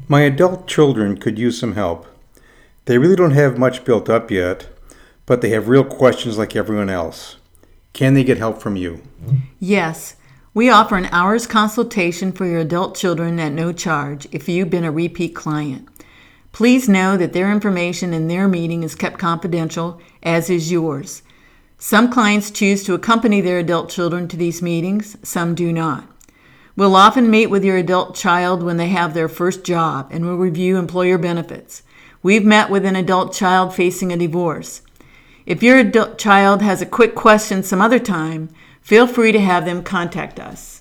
My adult children could use some help. They really don't have much built up yet, but they have real questions like everyone else. Can they get help from you? Yes, we offer an hour's consultation for your adult children at no charge if you've been a repeat client. Please know that their information in their meeting is kept confidential, as is yours. Some clients choose to accompany their adult children to these meetings, some do not. We'll often meet with your adult child when they have their first job and will review employer benefits. We've met with an adult child facing a divorce. If your adult child has a quick question some other time, feel free to have them contact us.